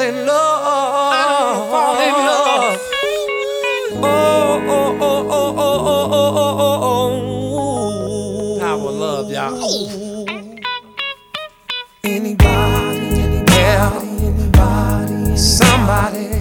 in love. I don't fall in love. Oh, oh, oh, oh, oh, oh, oh, oh, oh. Power of love, y'all. Anybody, anybody, somebody